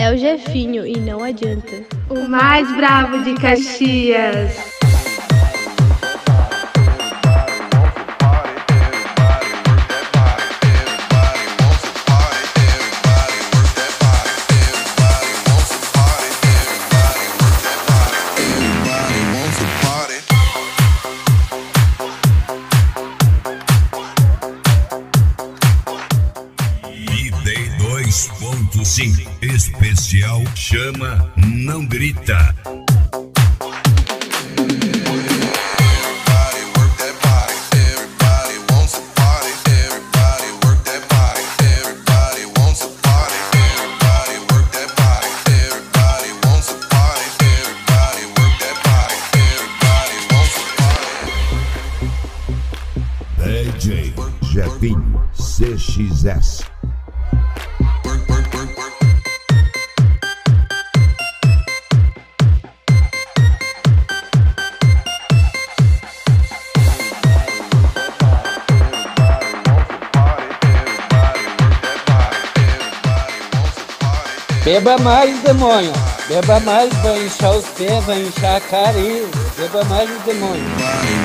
É o Jefinho e não adianta. O mais bravo de Caxias. ID 2.5 Especial Chama Não Grita. DJ Jefinho CXS. Beba mais, demônio. Beba mais, vai inchar os pés, vai inchar a cara aí. Beba mais, demônio.